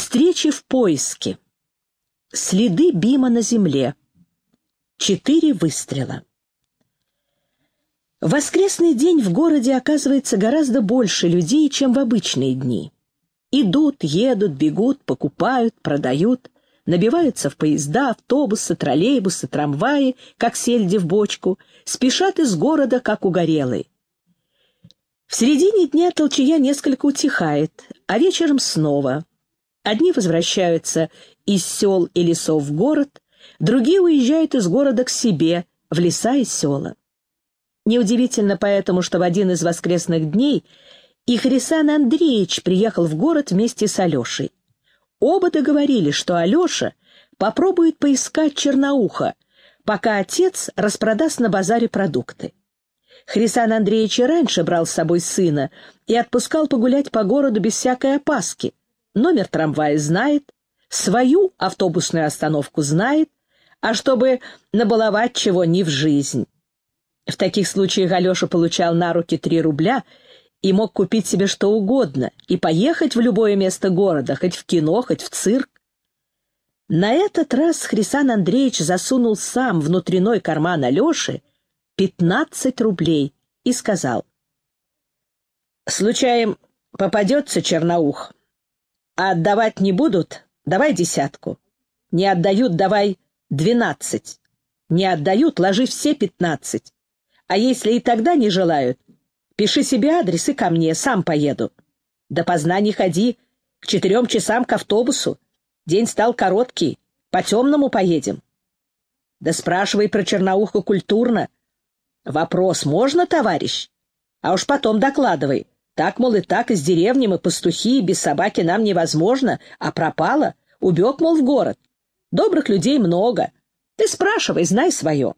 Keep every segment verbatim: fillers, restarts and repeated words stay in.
Встречи в поиске. Следы Бима на земле. Четыре выстрела. В воскресный день в городе оказывается гораздо больше людей, чем в обычные дни. Идут, едут, бегут, покупают, продают, набиваются в поезда, автобусы, троллейбусы, трамваи, как сельди в бочку, спешат из города, как угорелые. В середине дня толчая несколько утихает, а вечером снова. Одни возвращаются из сел и лесов в город, другие уезжают из города к себе, в леса и села. Неудивительно поэтому, что в один из воскресных дней и Хрисан Андреевич приехал в город вместе с Алешей. Оба договорились, что Алеша попробует поискать Черноуха, пока отец распродаст на базаре продукты. Хрисан Андреевич и раньше брал с собой сына и отпускал погулять по городу без всякой опаски. Номер трамвая знает, свою автобусную остановку знает, а чтобы набаловать чего ни в жизнь. В таких случаях Алеша получал на руки три рубля и мог купить себе что угодно и поехать в любое место города, хоть в кино, хоть в цирк. На этот раз Хрисан Андреевич засунул сам внутренной карман Алеши пятнадцать рублей и сказал: «Случаем попадется Черноух, а отдавать не будут, давай десятку. Не отдают, давай двенадцать. Не отдают, ложи все пятнадцать. А если и тогда не желают, пиши себе адрес и ко мне, сам поеду. Допоздна не ходи, к четырем часам к автобусу. День стал короткий, по темному поедем. Да спрашивай про Черноуха культурно. Вопрос можно, товарищ? А уж потом докладывай. Так, мол, и так, из деревни мы пастухи, без собаки нам невозможно, а пропала, убег, мол, в город. Добрых людей много. Ты спрашивай, знай свое».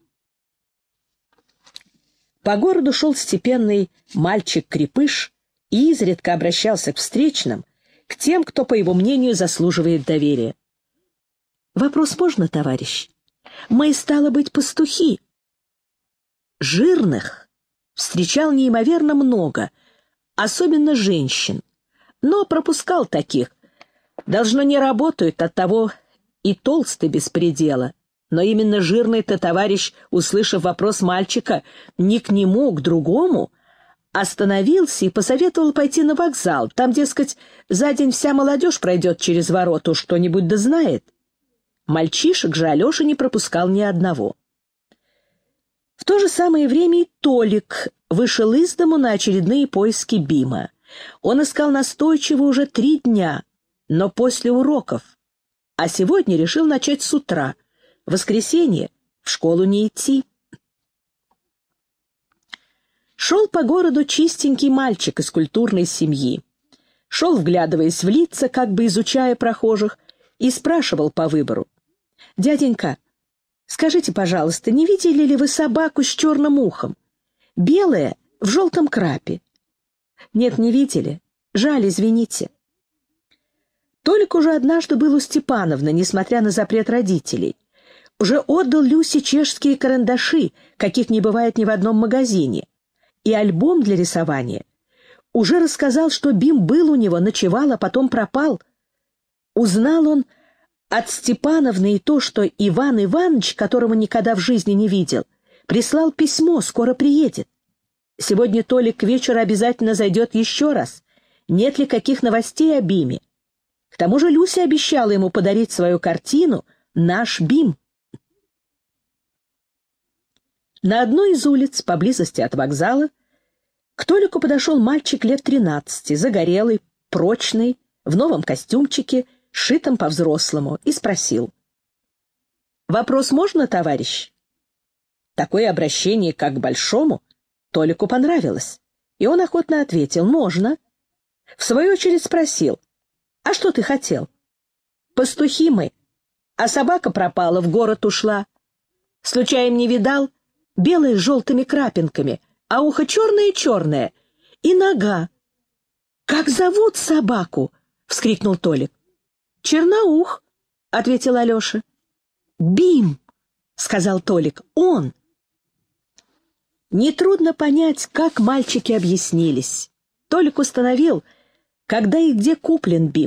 По городу шел степенный мальчик-крепыш и изредка обращался к встречным, к тем, кто, по его мнению, заслуживает доверия. «Вопрос можно, товарищ? Мы, стало быть, пастухи». Жирных встречал неимоверно много, особенно женщин, но пропускал таких. Должно, не работают, оттого и толстый без предела. Но именно жирный-то товарищ, услышав вопрос мальчика не к нему, к другому, остановился и посоветовал пойти на вокзал. Там, дескать, за день вся молодежь пройдет через ворота, уж что-нибудь да знает. Мальчишек же Алеша не пропускал ни одного. В то же самое время и Толик вышел из дому на очередные поиски Бима. Он искал настойчиво уже три дня, но после уроков, а сегодня решил начать с утра. В воскресенье в школу не идти. Шел по городу чистенький мальчик из культурной семьи. Шел, вглядываясь в лица, как бы изучая прохожих, и спрашивал по выбору: «Дяденька, скажите, пожалуйста, не видели ли вы собаку с черным ухом? Белая, в желтом крапе». «Нет, не видели. Жаль, извините». Толик уже однажды был у Степановны, несмотря на запрет родителей. Уже отдал Люсе чешские карандаши, каких не бывает ни в одном магазине, и альбом для рисования. Уже рассказал, что Бим был у него, ночевал, а потом пропал. Узнал он от Степановны и то, что Иван Иванович, которого никогда в жизни не видел, прислал письмо, скоро приедет. Сегодня Толик к вечеру обязательно зайдет еще раз. Нет ли каких новостей о Биме? К тому же Люся обещала ему подарить свою картину «Наш Бим». На одной из улиц, поблизости от вокзала, к Толику подошел мальчик лет тринадцати, загорелый, прочный, в новом костюмчике, сшитом по-взрослому, и спросил: «Вопрос можно, товарищ?» Такое обращение, как к большому, Толику понравилось, и он охотно ответил: «Можно». В свою очередь спросил: «А что ты хотел?» «Пастухи мы, а собака пропала, в город ушла. Случаем не видал? Белая с желтыми крапинками, а ухо черное-черное, и нога». «Как зовут собаку?» — вскрикнул Толик. «Черноух», — ответил Алеша. «Бим», — сказал Толик, — «он». Нетрудно понять, как мальчики объяснились. Толик установил, когда и где куплен Бим.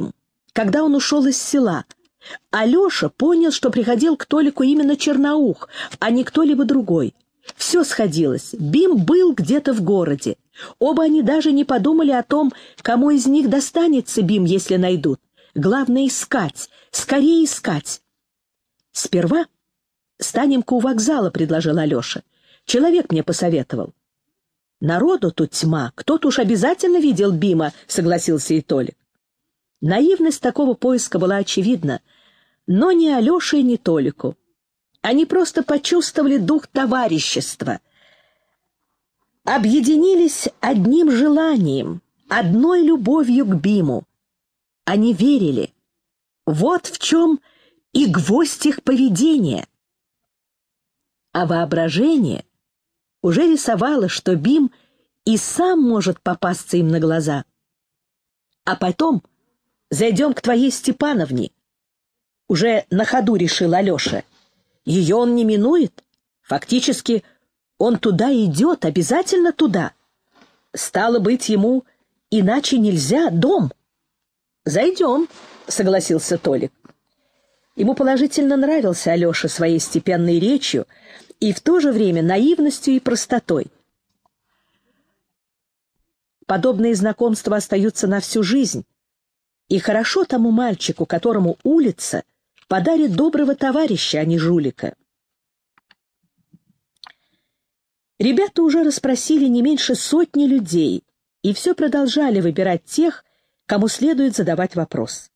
когда он ушел из села. Алеша понял, что приходил к Толику именно Черноух, а не кто-либо другой. Все сходилось. Бим был где-то в городе. Оба они даже не подумали о том, кому из них достанется Бим, если найдут. Главное — искать, скорее искать. «Сперва станем-ка у вокзала», — предложил Алеша. «Человек мне посоветовал». «Народу тут тьма, кто-то уж обязательно видел Бима», — согласился и Толик. Наивность такого поиска была очевидна, но ни Алёше, ни Толику. Они просто почувствовали дух товарищества, объединились одним желанием, одной любовью к Биму. Они верили. Вот в чем и гвоздь их поведения. А воображение уже рисовало, что Бим и сам может попасться им на глаза. А потом зайдем к твоей Степановне. Уже на ходу решил Алеша. Ее он не минует. Фактически он туда идет, обязательно туда. Стало быть, ему иначе нельзя, дом. Зайдем, согласился Толик. Ему положительно нравился Алеша своей степенной речью и в то же время наивностью и простотой. Подобные знакомства остаются на всю жизнь, и хорошо тому мальчику, которому улица подарит доброго товарища, а не жулика. Ребята уже расспросили не меньше сотни людей, и все продолжали выбирать тех, кому следует задавать вопрос.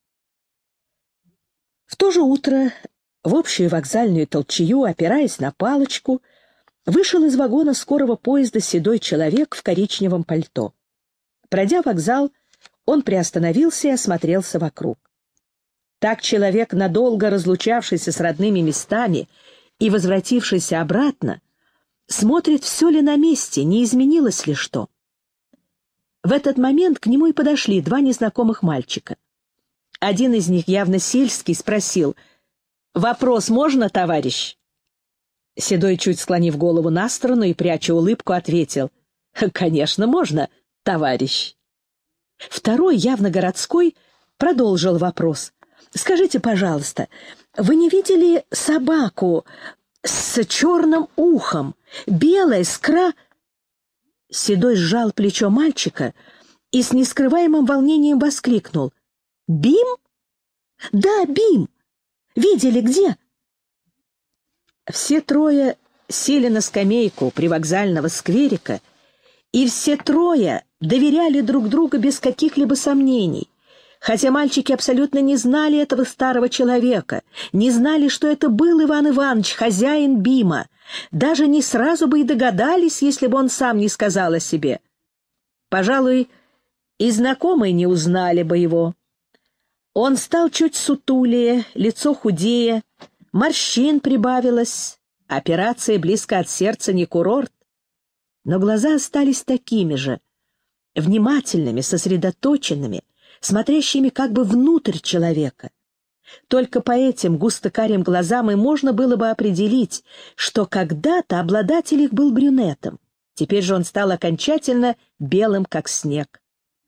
В то же утро в общую вокзальную толчею, опираясь на палочку, вышел из вагона скорого поезда седой человек в коричневом пальто. Пройдя вокзал, он приостановился и осмотрелся вокруг. Так человек, надолго разлучавшийся с родными местами и возвратившийся обратно, смотрит, все ли на месте, не изменилось ли что. В этот момент к нему и подошли два незнакомых мальчика. Один из них, явно сельский, спросил: «Вопрос можно, товарищ?» Седой, чуть склонив голову на сторону и пряча улыбку, ответил: «Конечно, можно, товарищ». Второй, явно городской, продолжил вопрос: «Скажите, пожалуйста, вы не видели собаку с черным ухом, белая, с кра...» Седой сжал плечо мальчика и с нескрываемым волнением воскликнул: «Бим? Да, Бим! Видели где?» Все трое сели на скамейку привокзального скверика, и все трое доверяли друг другу без каких-либо сомнений, хотя мальчики абсолютно не знали этого старого человека, не знали, что это был Иван Иванович, хозяин Бима, даже не сразу бы и догадались, если бы он сам не сказал о себе. Пожалуй, и знакомые не узнали бы его. Он стал чуть сутулее, лицо худее, морщин прибавилось, операция близко от сердца, не курорт. Но глаза остались такими же, внимательными, сосредоточенными, смотрящими как бы внутрь человека. Только по этим густо-карим глазам и можно было бы определить, что когда-то обладатель их был брюнетом. Теперь же он стал окончательно белым, как снег.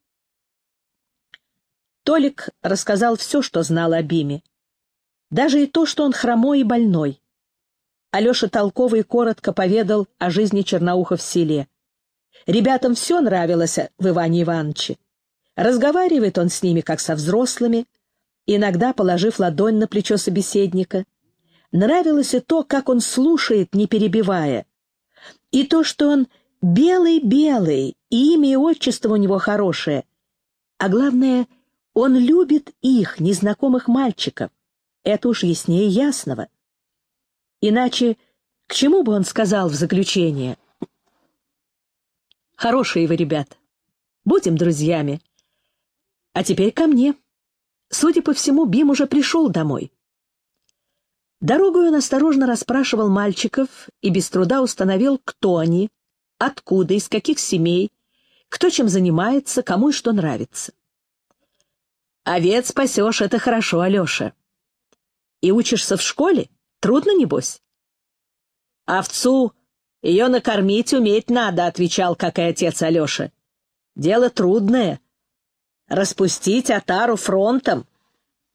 Толик рассказал все, что знал о Биме. Даже и то, что он хромой и больной. Алеша толково и коротко поведал о жизни Черноуха в селе. Ребятам все нравилось в Иване Ивановиче. Разговаривает он с ними, как со взрослыми, иногда положив ладонь на плечо собеседника. Нравилось и то, как он слушает, не перебивая. И то, что он белый-белый, и имя и отчество у него хорошее. А главное, он любит их, незнакомых мальчиков. Это уж яснее ясного. Иначе к чему бы он сказал в заключение? «Хорошие вы ребята. Будем друзьями. А теперь ко мне». Судя по всему, Бим уже пришел домой. Дорогой он осторожно расспрашивал мальчиков и без труда установил, кто они, откуда, из каких семей, кто чем занимается, кому и что нравится. «Овец пасешь — это хорошо, Алеша. И учишься в школе? Трудно, небось?» «Овцу ее накормить уметь надо», — отвечал, как и отец Алеша. «Дело трудное. Распустить отару фронтом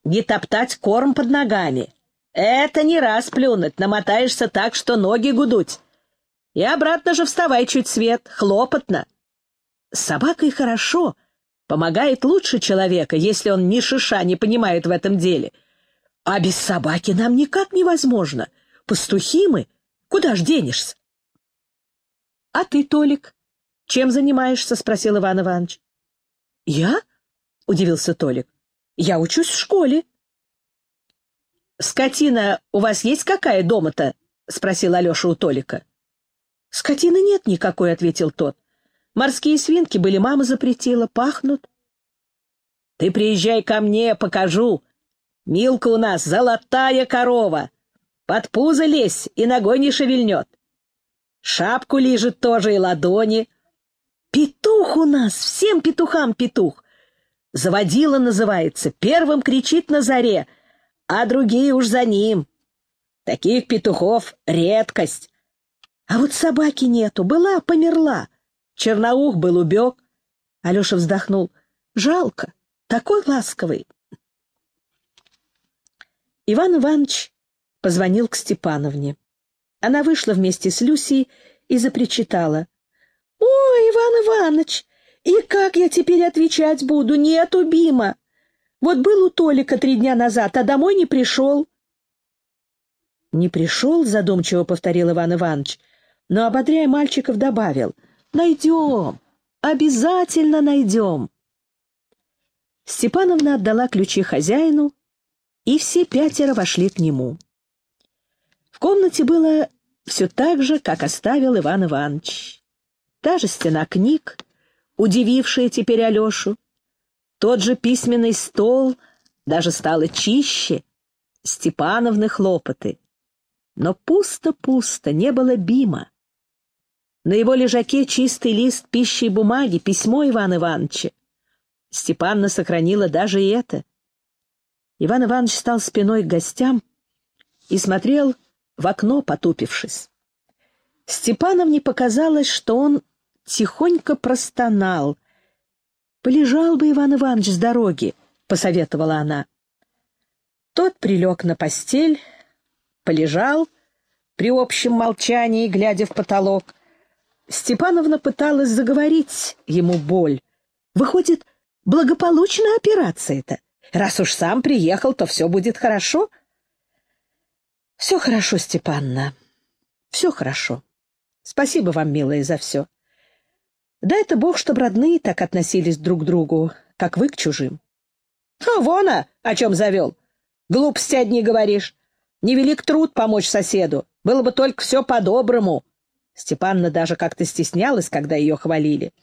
не топтать корм под ногами. Это не раз плюнуть, намотаешься так, что ноги гудуть. И обратно же вставай чуть свет, хлопотно. С собакой хорошо, помогает лучше человека, если он ни шиша не понимает в этом деле. А без собаки нам никак невозможно. Пастухи мы, куда ж денешься? — А ты, Толик, чем занимаешься? — спросил Иван Иванович. — Я? — удивился Толик. — Я учусь в школе. — Скотина у вас есть какая дома-то? — спросил Алеша у Толика. — Скотины нет никакой, — ответил тот. Морские свинки были, мама запретила, пахнут. — Ты приезжай ко мне, покажу. Милка у нас золотая корова. Под пузо лезь и ногой не шевельнет. Шапку лижет тоже и ладони. Петух у нас, всем петухам петух. Заводила называется, первым кричит на заре, а другие уж за ним. Таких петухов редкость. А вот собаки нету, была, померла. Черноух был, убег. Алеша вздохнул. Жалко, такой ласковый. Иван Иванович позвонил к Степановне. Она вышла вместе с Люсей и запричитала. — Ой, Иван Иванович, и как я теперь отвечать буду? Нету Бима. Вот был у Толика три дня назад, а домой не пришел. — Не пришел, — задумчиво повторил Иван Иванович, но, ободряя мальчиков, добавил. — Найдем, обязательно найдем. Степановна отдала ключи хозяину, и все пятеро вошли к нему. В комнате было все так же, как оставил Иван Иванович. Та же стена книг, удивившая теперь Алешу, тот же письменный стол, даже стало чище, Степановны хлопоты. Но пусто-пусто, не было Бима. На его лежаке чистый лист пищи и бумаги, письмо Ивана Ивановича. Степанна сохранила даже и это. Иван Иванович стал спиной к гостям и смотрел в окно, потупившись. Степановне показалось, что он тихонько простонал. «Полежал бы Иван Иванович с дороги», — посоветовала она. Тот прилег на постель, полежал при общем молчании, глядя в потолок. Степановна пыталась заговорить ему боль. Выходит, благополучная операция-то. Раз уж сам приехал, то все будет хорошо. Все хорошо, Степанна, все хорошо. Спасибо вам, милая, за все. Дай-то Бог, чтоб родные так относились друг к другу, как вы к чужим. А вон, а, о чем завел. Глупости одни говоришь. Невелик труд помочь соседу. Было бы только все по-доброму. Степанна даже как-то стеснялась, когда ее хвалили.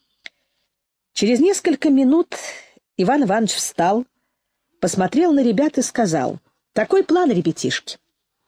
Через несколько минут Иван Иванович встал, посмотрел на ребят и сказал: «Такой план, ребятишки.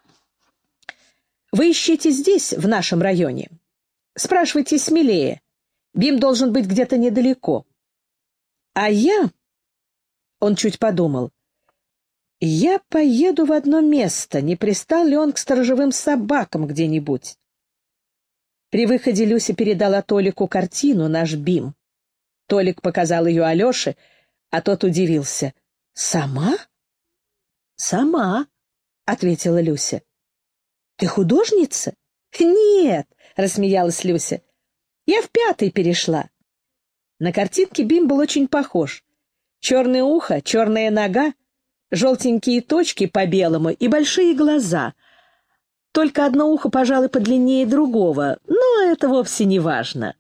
Вы ищите здесь, в нашем районе. Спрашивайте смелее. Бим должен быть где-то недалеко. А я...» Он чуть подумал. «Я поеду в одно место. Не пристал ли он к сторожевым собакам где-нибудь?» При выходе Люся передала Толику картину «Наш Бим». Толик показал ее Алёше, а тот удивился. «Сама?» «Сама», — ответила Люся. «Ты художница?» «Нет», — рассмеялась Люся. «Я в пятый перешла». На картинке Бим был очень похож. Черное ухо, черная нога, желтенькие точки по белому и большие глаза. Только одно ухо, пожалуй, подлиннее другого, но это вовсе не важно.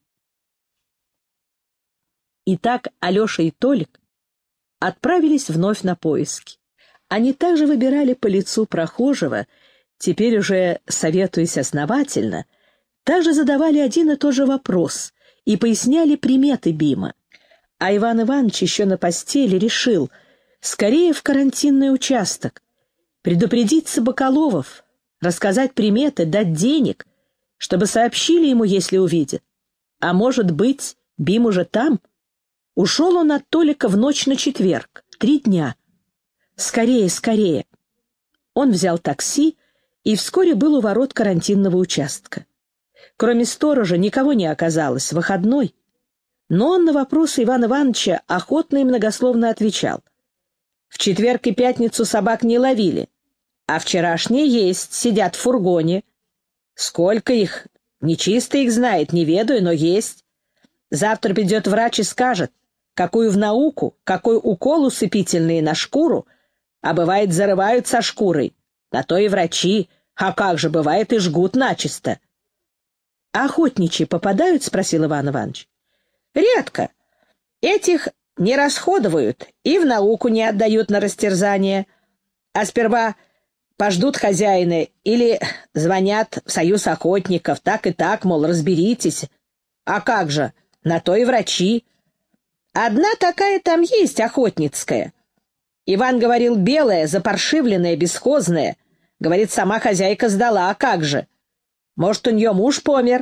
Итак, Алеша и Толик отправились вновь на поиски. Они также выбирали по лицу прохожего, теперь уже советуясь основательно, также задавали один и тот же вопрос и поясняли приметы Бима. А Иван Иванович еще на постели решил скорее в карантинный участок, предупредить Собаколовов, рассказать приметы, дать денег, чтобы сообщили ему, если увидят. А может быть, Бим уже там? Ушел он от Толика в ночь на четверг. Три дня. Скорее, скорее. Он взял такси и вскоре был у ворот карантинного участка. Кроме сторожа никого не оказалось, выходной. Но он на вопросы Ивана Ивановича охотно и многословно отвечал. В четверг и пятницу собак не ловили, а вчерашние есть, сидят в фургоне. Сколько их? Нечисто их знает, не ведаю, но есть. Завтра придет врач и скажет, какую в науку, какой укол усыпительный на шкуру, а бывает зарывают со шкурой. На то и врачи, а как же бывает и жгут начисто. — А охотничьи попадают? — спросил Иван Иванович. — Редко. Этих не расходуют и в науку не отдают на растерзание, а сперва пождут хозяина или звонят в союз охотников, так и так, мол, разберитесь. А как же, на то и врачи. Одна такая там есть, охотницкая. Иван говорил, белая, запаршивленная, бесхозная. Говорит, сама хозяйка сдала, а как же? Может, у нее муж помер?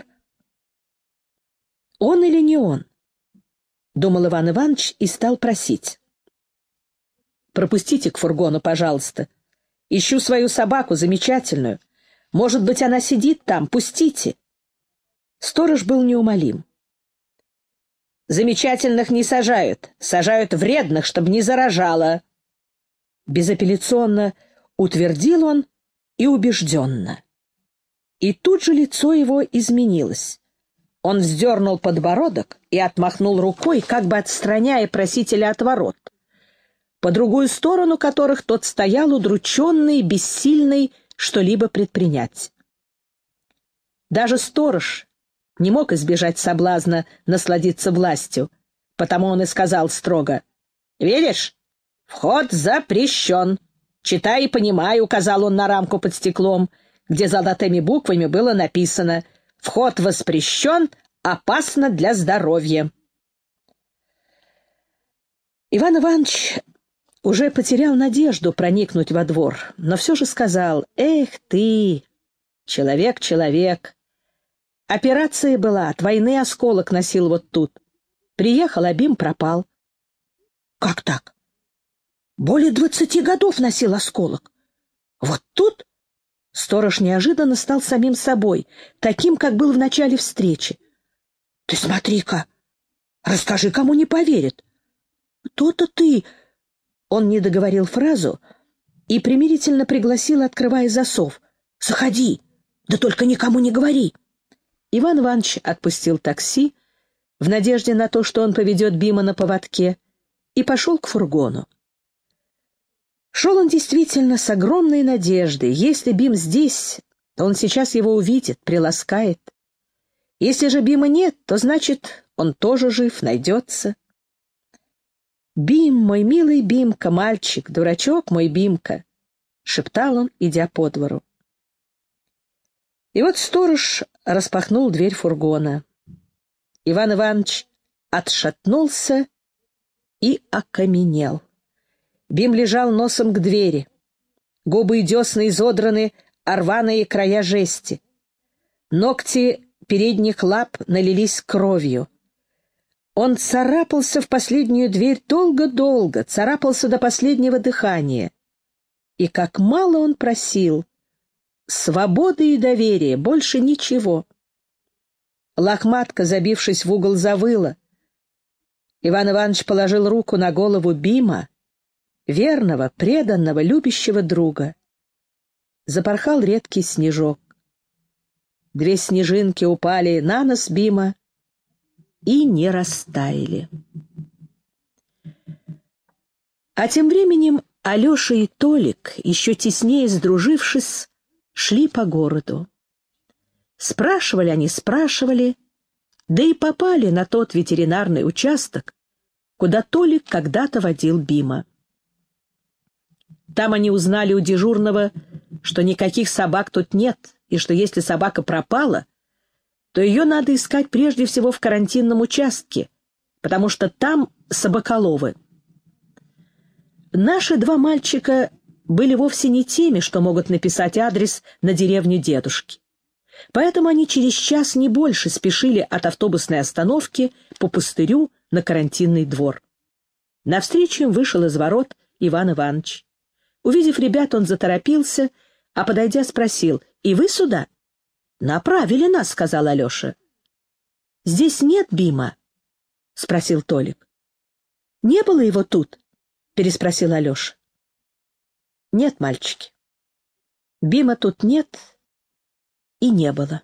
Он или не он? Думал Иван Иванович и стал просить. Пропустите к фургону, пожалуйста. Ищу свою собаку, замечательную. Может быть, она сидит там, пустите. Сторож был неумолим. Замечательных не сажают, сажают вредных, чтобы не заражало. Безапелляционно утвердил он и убежденно. И тут же лицо его изменилось. Он вздернул подбородок и отмахнул рукой, как бы отстраняя просителя от ворот, по другую сторону которых тот стоял удрученный, бессильный что-либо предпринять. Даже сторож не мог избежать соблазна насладиться властью, потому он и сказал строго: «Видишь, вход запрещен. Читай и понимай», — указал он на рамку под стеклом, где золотыми буквами было написано: «Вход воспрещен, опасно для здоровья». Иван Иванович уже потерял надежду проникнуть во двор, но все же сказал: «Эх ты, человек, человек! Операция была, от войны осколок носил вот тут. Приехал, а Бим пропал». «Как так? Более двадцати годов носил осколок? Вот тут?» Сторож неожиданно стал самим собой, таким, как был в начале встречи. «Ты смотри-ка! Расскажи, кому не поверит!» «То-то ты...» Он не договорил фразу и примирительно пригласил, открывая засов: «Заходи, да только никому не говори». Иван Иванович отпустил такси в надежде на то, что он поведет Бима на поводке, и пошел к фургону. Шел он действительно с огромной надеждой. Если Бим здесь, то он сейчас его увидит, приласкает. Если же Бима нет, то значит, он тоже жив, найдется. «Бим, мой милый Бимка, мальчик, дурачок мой Бимка», — шептал он, идя по двору. И вот сторож распахнул дверь фургона. Иван Иванович отшатнулся и окаменел. Бим лежал носом к двери. Губы и десны изодраны, а рваные края жести. Ногти передних лап налились кровью. Он царапался в последнюю дверь долго-долго, царапался до последнего дыхания. И как мало он просил! Свободы и доверия, больше ничего. Лохматка, забившись в угол, завыла. Иван Иванович положил руку на голову Бима, верного, преданного, любящего друга. Запорхал редкий снежок. Две снежинки упали на нос Бима и не растаяли. А тем временем Алеша и Толик, еще теснее сдружившись, шли по городу. Спрашивали они, спрашивали, да и попали на тот ветеринарный участок, куда Толик когда-то водил Бима. Там они узнали у дежурного, что никаких собак тут нет, и что если собака пропала, то ее надо искать прежде всего в карантинном участке, потому что там собаколовы. Наши два мальчика были вовсе не теми, что могут написать адрес на деревню дедушки. Поэтому они через час, не больше, спешили от автобусной остановки по пустырю на карантинный двор. Навстречу им вышел из ворот Иван Иванович. Увидев ребят, он заторопился, а, подойдя, спросил: «И вы сюда?» «Направили нас», — сказал Алеша. «Здесь нет Бима?» — спросил Толик. «Не было его тут?» — переспросил Алеша. Нет, мальчики, Бима тут нет и не было.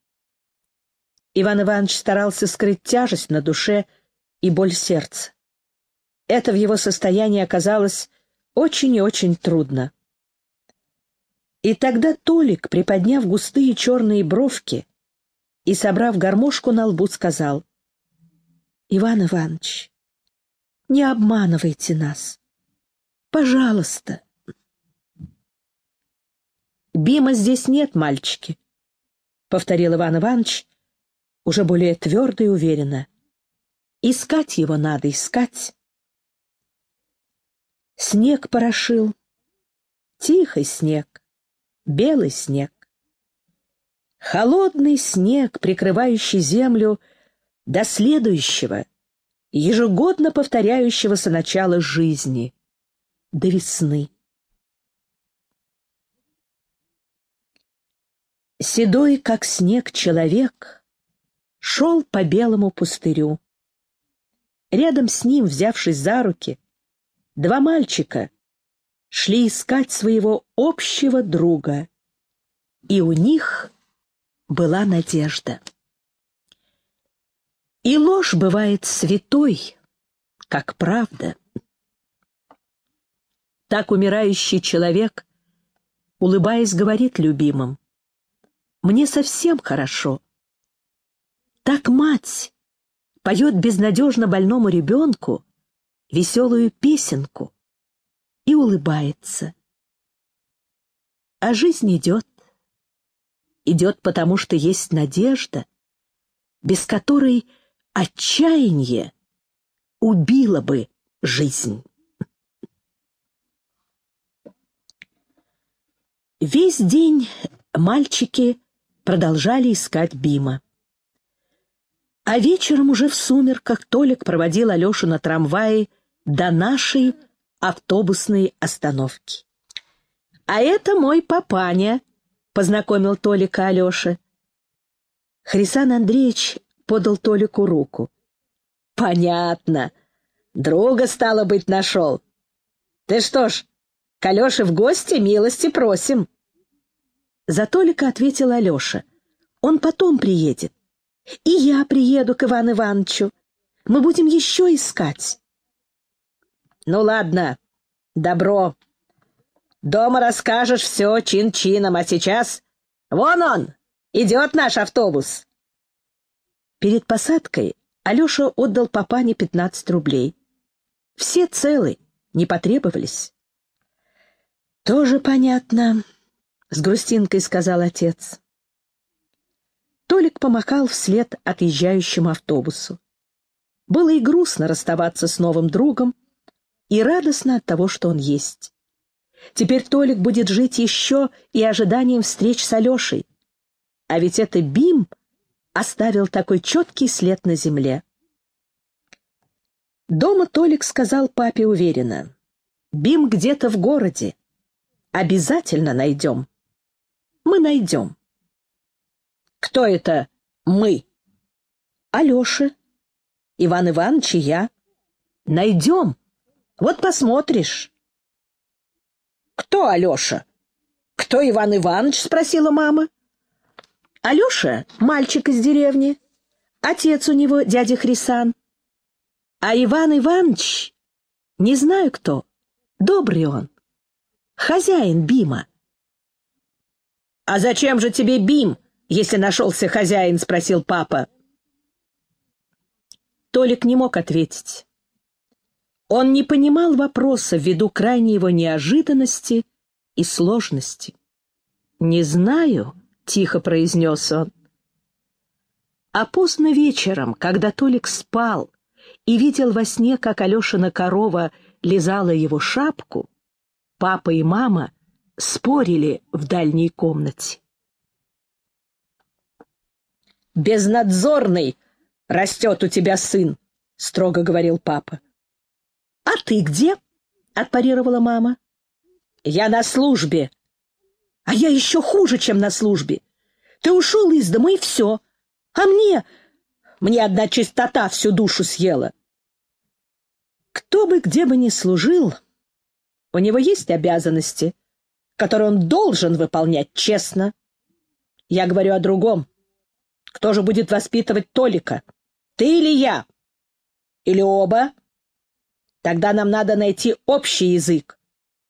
Иван Иванович старался скрыть тяжесть на душе и боль сердца. Это в его состоянии оказалось очень и очень трудно. И тогда Толик, приподняв густые черные бровки и собрав гармошку на лбу, сказал: «Иван Иванович, не обманывайте нас. Пожалуйста». «Бима здесь нет, мальчики», — повторил Иван Иванович, уже более твердо и уверенно. «Искать его надо, искать». Снег порошил, тихий снег, белый снег. Холодный снег, прикрывающий землю до следующего, ежегодно повторяющегося начала жизни, до весны. Седой, как снег, человек шел по белому пустырю. Рядом с ним, взявшись за руки, два мальчика шли искать своего общего друга, и у них была надежда. И ложь бывает святой, как правда. Так умирающий человек, улыбаясь, говорит любимым: «Мне совсем хорошо». Так мать поет безнадежно больному ребенку веселую песенку и улыбается. А жизнь идет. Идет потому, что есть надежда, без которой отчаяние убило бы жизнь. Весь день мальчики продолжали искать Бима. А вечером уже в сумерках Толик проводил Алешу на трамвае до нашей автобусной остановки. «А это мой папаня», — познакомил Толика Алеша. Хрисан Андреевич подал Толику руку. «Понятно. Друга, стало быть, нашел. Ты что ж, к Алёше в гости, милости просим». За Толика ответил Алеша: «Он потом приедет. И я приеду к Ивану Ивановичу. Мы будем еще искать». «Ну ладно, добро. Дома расскажешь все чин-чином, а сейчас вон он, идет наш автобус». Перед посадкой Алеша отдал папане пятнадцать рублей. Все целы, не потребовались. «Тоже понятно», — с грустинкой сказал отец. Толик помахал вслед отъезжающему автобусу. Было и грустно расставаться с новым другом, и радостно от того, что он есть. Теперь Толик будет жить еще и ожиданием встреч с Алешей. А ведь это Бим оставил такой четкий след на земле. Дома Толик сказал папе уверенно: «Бим где-то в городе. Обязательно найдем. Мы найдем». «Кто это мы?» «Алеша, Иван Иванович и я. Найдем. Вот посмотришь». «Кто Алеша? Кто Иван Иванович?» — спросила мама. «Алеша — мальчик из деревни. Отец у него дядя Хрисан. А Иван Иванович — не знаю кто. Добрый он. Хозяин Бима». «А зачем же тебе Бим, если нашелся хозяин?» — спросил папа. Толик не мог ответить. Он не понимал вопроса ввиду крайней его неожиданности и сложности. «Не знаю», — тихо произнес он. А поздно вечером, когда Толик спал и видел во сне, как Алешина корова лизала его шапку, папа и мама спорили в дальней комнате. «Безнадзорный растет у тебя сын», — строго говорил папа. «А ты где?» — отпарировала мама. «Я на службе». «А я еще хуже, чем на службе. Ты ушел из дома, и все. А мне... Мне одна чистота всю душу съела». Кто бы где бы ни служил, У него есть обязанности, которые он должен выполнять честно. Я говорю о другом. Кто же будет воспитывать Толика? Ты или я? Или оба? Тогда нам надо найти общий язык.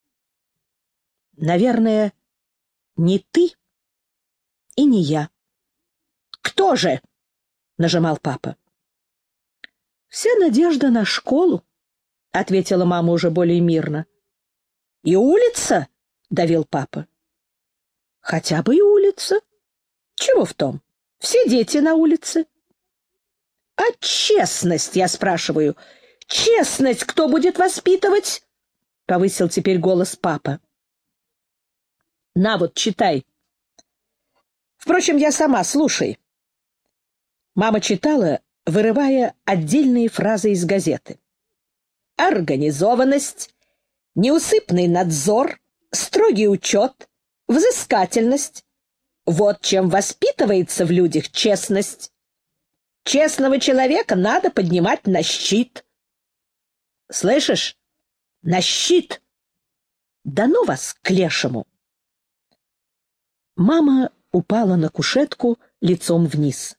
Наверное, не ты и не я. Кто же? Нажимал папа. Вся надежда на школу, ответила мама уже более мирно. И улица? Давил папа. Хотя бы и улица. Чего в том? Все дети на улице. А честность, я спрашиваю, честность кто будет воспитывать? Повысил теперь голос папа. На вот, читай. Впрочем, я сама, слушай. Мама читала, вырывая отдельные фразы из газеты. Организованность, неусыпный надзор, строгий учет, взыскательность. Вот чем воспитывается в людях честность. Честного человека надо поднимать на щит. Слышишь? На щит. Да ну вас к лешему. Мама упала на кушетку лицом вниз.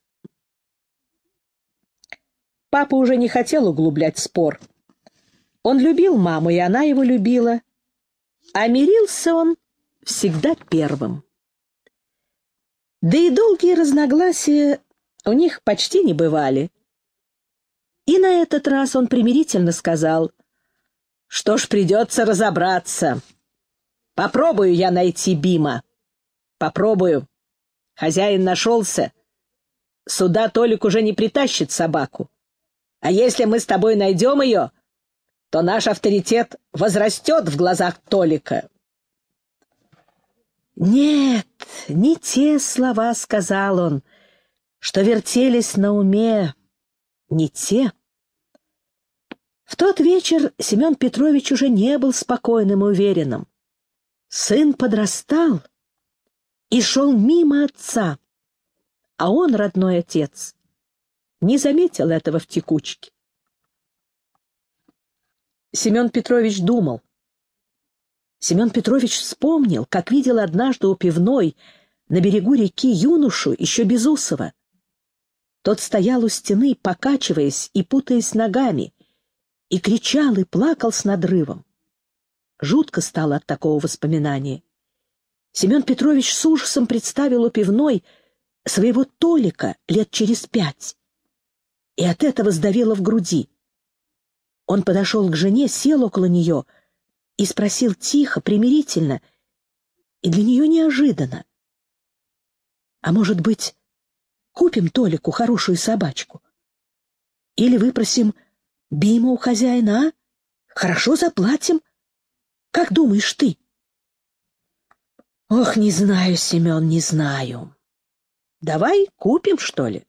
Папа уже не хотел углублять спор. Он любил маму, и она его любила. А мирился он всегда первым. Да и долгие разногласия у них почти не бывали. И на этот раз он примирительно сказал, что ж, придется разобраться. Попробую я найти Бима. Попробую. Хозяин нашелся. Сюда Толик уже не притащит собаку. А если мы с тобой найдем ее, то наш авторитет возрастет в глазах Толика. Нет, не те слова, сказал он, что вертелись на уме, не те. В тот вечер Семен Петрович уже не был спокойным и уверенным. Сын подрастал и шел мимо отца, а он, родной отец, не заметил этого в текучке. Семен Петрович думал. Семен Петрович вспомнил, как видел однажды у пивной на берегу реки юношу, еще безусого. Тот стоял у стены, покачиваясь и путаясь ногами, и кричал и плакал с надрывом. Жутко стало от такого воспоминания. Семен Петрович с ужасом представил у пивной своего Толика лет через пять, и от этого сдавило в груди. Он подошел к жене, сел около нее и спросил тихо, примирительно, и для нее неожиданно. «А может быть, купим Толику хорошую собачку? Или выпросим Бима у хозяина, а? Хорошо заплатим. Как думаешь ты?» «Ох, не знаю, Семен, не знаю. Давай купим, что ли?»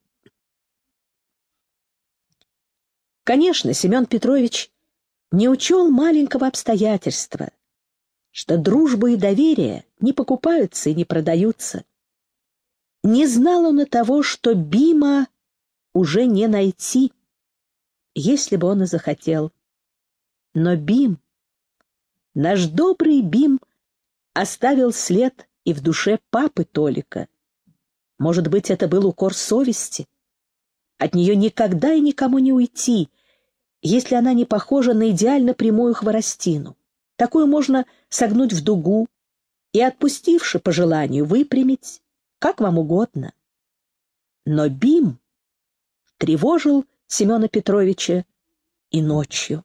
Конечно, Семен Петрович не учел маленького обстоятельства, что дружба и доверие не покупаются и не продаются. Не знал он и того, что Бима уже не найти, если бы он и захотел. Но Бим, наш добрый Бим, оставил след и в душе папы Толика. Может быть, это был укор совести? От нее никогда и никому не уйти, если она не похожа на идеально прямую хворостину. Такую можно согнуть в дугу и, отпустивши по желанию, выпрямить, как вам угодно. Но Бим тревожил Семена Петровича и ночью.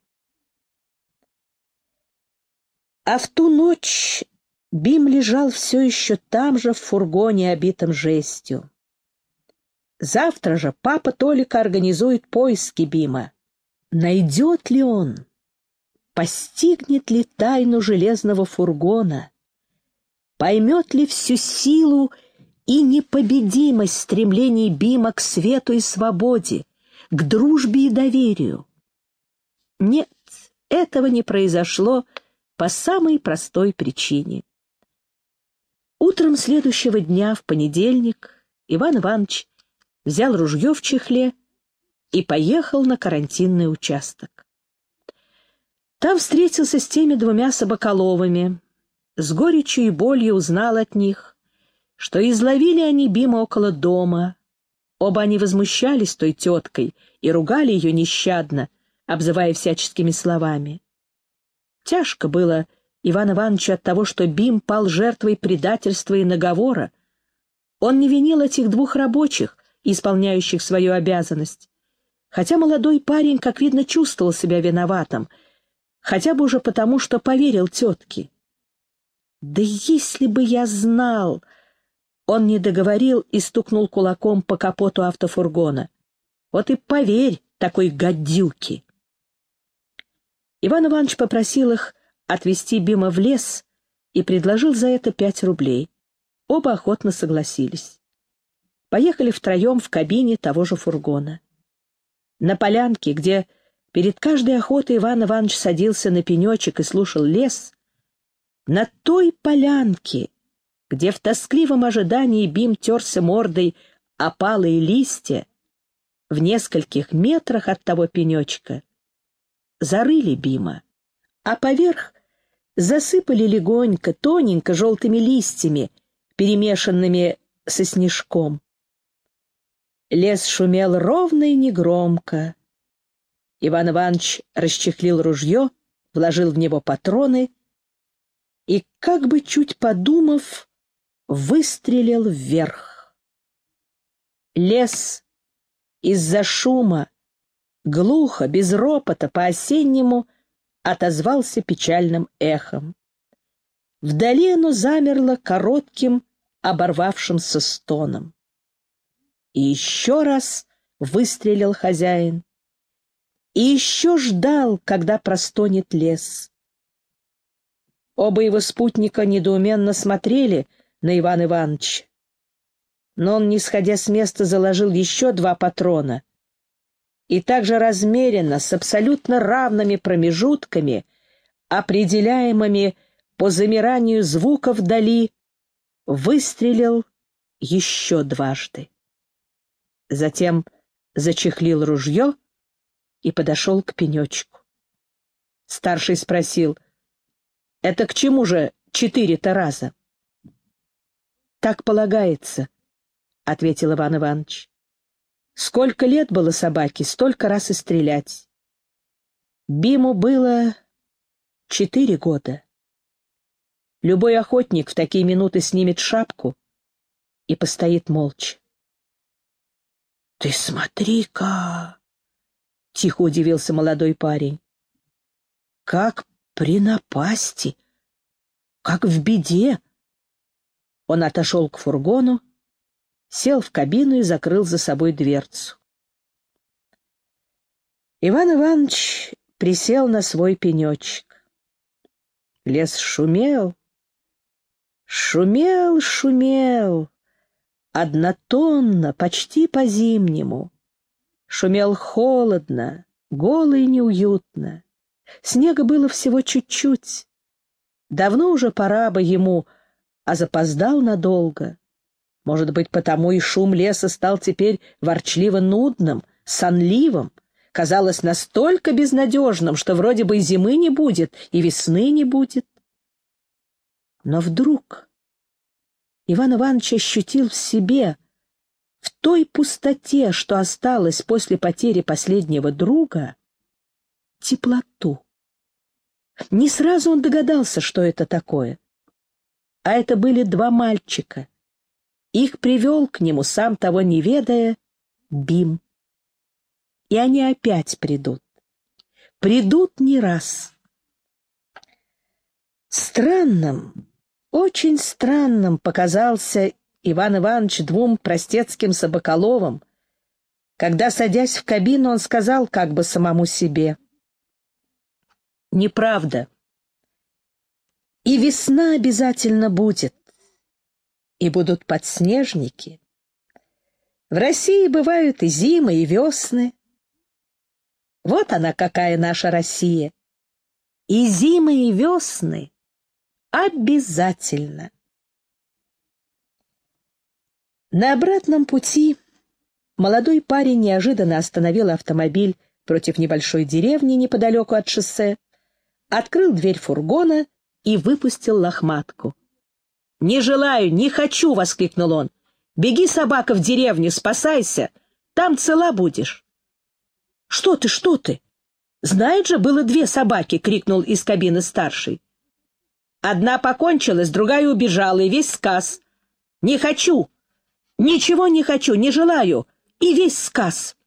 А в ту ночь Бим лежал все еще там же в фургоне, обитом жестью. Завтра же папа Толика организует поиски Бима. Найдет ли он? Постигнет ли тайну железного фургона? Поймет ли всю силу и непобедимость стремлений Бима к свету и свободе, к дружбе и доверию? Нет, этого не произошло по самой простой причине. Утром следующего дня, в понедельник, Иван Иванович взял ружье в чехле и поехал на карантинный участок. Там встретился с теми двумя собаколовыми, с горечью и болью узнал от них, что изловили они Бима около дома. Оба они возмущались той теткой и ругали ее нещадно, обзывая всяческими словами. Тяжко было Ивану Ивановичу от того, что Бим пал жертвой предательства и наговора. Он не винил этих двух рабочих, исполняющих свою обязанность, хотя молодой парень, как видно, чувствовал себя виноватым, хотя бы уже потому, что поверил тетке. «Да если бы я знал!» Он не договорил и стукнул кулаком по капоту автофургона. «Вот и поверь такой гадюке!» Иван Иванович попросил их отвезти Бима в лес и предложил за это пять рублей. Оба охотно согласились. Поехали втроем в кабине того же фургона. На полянке, где перед каждой охотой Иван Иванович садился на пенечек и слушал лес, на той полянке, где в тоскливом ожидании Бим терся мордой о палые листья, в нескольких метрах от того пенечка, зарыли Бима, а поверх засыпали легонько, тоненько желтыми листьями, перемешанными со снежком. Лес шумел ровно и негромко. Иван Иванович расчехлил ружье, вложил в него патроны и, как бы чуть подумав, выстрелил вверх. Лес из-за шума, глухо, без ропота, по-осеннему отозвался печальным эхом. Вдали оно замерло коротким, оборвавшимся стоном. И еще раз выстрелил хозяин. И еще ждал, когда простонет лес. Оба его спутника недоуменно смотрели на Ивана Ивановича. Но он, не сходя с места, заложил еще два патрона и также размеренно, с абсолютно равными промежутками, определяемыми по замиранию звука вдали, выстрелил еще дважды. Затем зачехлил ружье и подошел к пенечку. Старший спросил: «Это к чему же четыре-то раза?» «Так полагается», — ответил Иван Иванович. «Сколько лет было собаке, столько раз и стрелять. Биму было четыре года. Любой охотник в такие минуты снимет шапку и постоит молча». «Ты смотри-ка!» — тихо удивился молодой парень. «Как при напасти, как в беде!» Он отошел к фургону, сел в кабину и закрыл за собой дверцу. Иван Иванович присел на свой пенечек. Лес шумел, шумел, шумел, однотонно, почти по-зимнему. Шумел холодно, голо и неуютно. Снега было всего чуть-чуть. Давно уже пора бы ему, а запоздал надолго. Может быть, потому и шум леса стал теперь ворчливо нудным, сонливым, казалось настолько безнадежным, что вроде бы и зимы не будет, и весны не будет. Но вдруг Иван Иванович ощутил в себе, в той пустоте, что осталось после потери последнего друга, теплоту. Не сразу он догадался, что это такое. А это были два мальчика. Их привел к нему, сам того не ведая, Бим. И они опять придут. Придут не раз. Странным, очень странным показался Иван Иванович двум простецким собаколовым, когда, садясь в кабину, он сказал как бы самому себе: «Неправда. И весна обязательно будет, и будут подснежники. В России бывают и зимы, и весны. Вот она какая наша Россия. И зимы, и весны обязательно». На обратном пути молодой парень неожиданно остановил автомобиль против небольшой деревни неподалеку от шоссе, открыл дверь фургона и выпустил лохматку. «Не желаю, не хочу!» — воскликнул он. «Беги, собака, в деревню, спасайся! Там цела будешь!» «Что ты, что ты? Знает же, было две собаки!» — крикнул из кабины старший. «Одна покончилась, другая убежала, и весь сказ. Не хочу! Ничего не хочу, не желаю, и весь сказ!»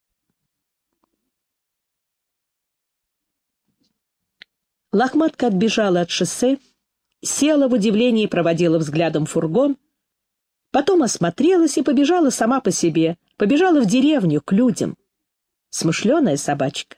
Лохматка отбежала от шоссе, села в удивлении и проводила взглядом фургон, потом осмотрелась и побежала сама по себе, побежала в деревню, к людям. Смышленая собачка.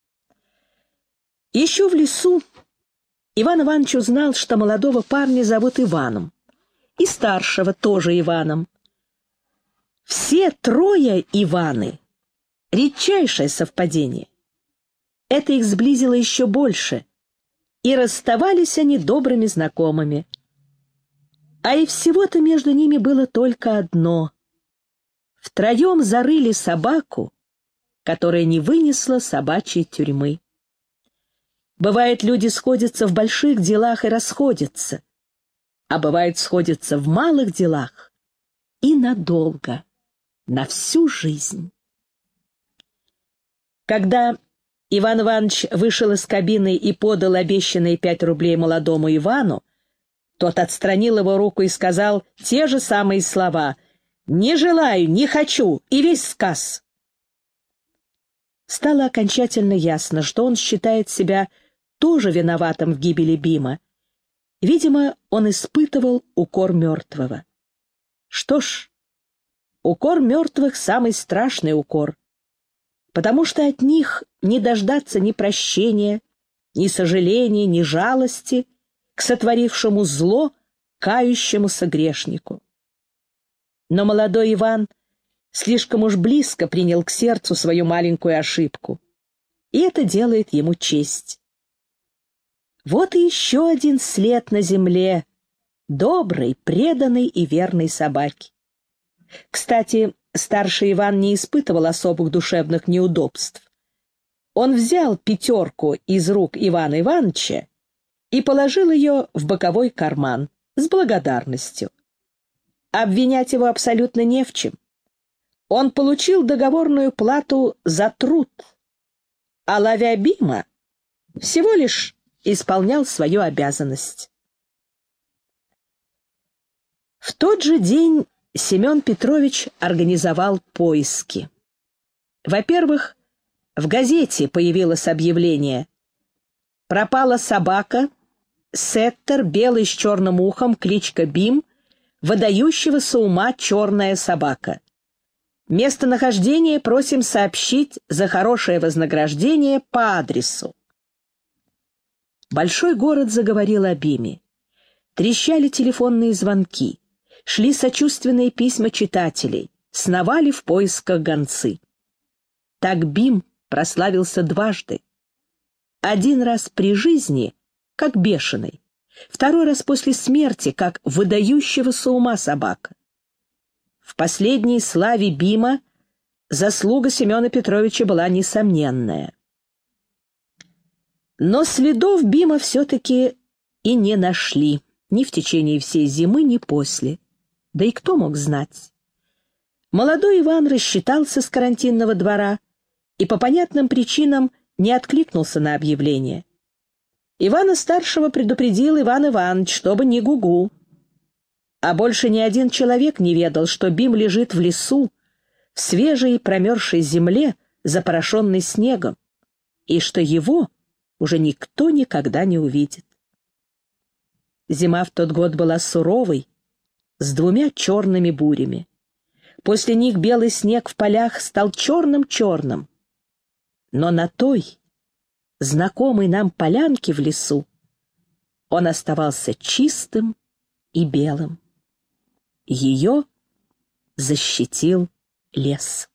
Еще в лесу Иван Иванович узнал, что молодого парня зовут Иваном, и старшего тоже Иваном. Все трое Иваны — редчайшее совпадение. Это их сблизило еще больше, и расставались они добрыми знакомыми. А и всего-то между ними было только одно. Втроем зарыли собаку, которая не вынесла собачьей тюрьмы. Бывает, люди сходятся в больших делах и расходятся, а бывает, сходятся в малых делах и надолго, на всю жизнь. Когда Иван Иванович вышел из кабины и подал обещанные пять рублей молодому Ивану, тот отстранил его руку и сказал те же самые слова: «Не желаю, не хочу, и весь сказ». Стало окончательно ясно, что он считает себя тоже виноватым в гибели Бима. Видимо, он испытывал укор мертвого. Что ж, укор мертвых — самый страшный укор, потому что от них не дождаться ни прощения, ни сожаления, ни жалости к сотворившему зло, кающемуся грешнику. Но молодой Иван слишком уж близко принял к сердцу свою маленькую ошибку, и это делает ему честь. Вот и еще один след на земле доброй, преданной и верной собаки. Кстати, старший Иван не испытывал особых душевных неудобств. Он взял пятерку из рук Ивана Ивановича и положил ее в боковой карман с благодарностью. Обвинять его абсолютно не в чем. Он получил договорную плату за труд, а, ловя Бима, всего лишь исполнял свою обязанность. В тот же день Семен Петрович организовал поиски. Во-первых, в газете появилось объявление: «Пропала собака, сеттер, белый с черным ухом, кличка Бим, выдающегося ума черная собака. Местонахождение просим сообщить за хорошее вознаграждение по адресу». Большой город заговорил о Биме. Трещали телефонные звонки, шли сочувственные письма читателей, сновали в поисках гонцы. Так Бим прославился дважды. Один раз при жизни, как бешеный, второй раз после смерти, как выдающегося ума собака. В последней славе Бима заслуга Семена Петровича была несомненная. Но следов Бима все-таки и не нашли, ни в течение всей зимы, ни после. Да и кто мог знать? Молодой Иван рассчитался с карантинного двора и по понятным причинам не откликнулся на объявление. Ивана-старшего предупредил Иван Иванович, чтобы не гугу. А больше ни один человек не ведал, что Бим лежит в лесу, в свежей промерзшей земле, запорошенной снегом, и что его уже никто никогда не увидит. Зима в тот год была суровой, с двумя черными бурями. После них белый снег в полях стал черным-черным. Но на той, знакомой нам полянке в лесу, он оставался чистым и белым. Ее защитил лес.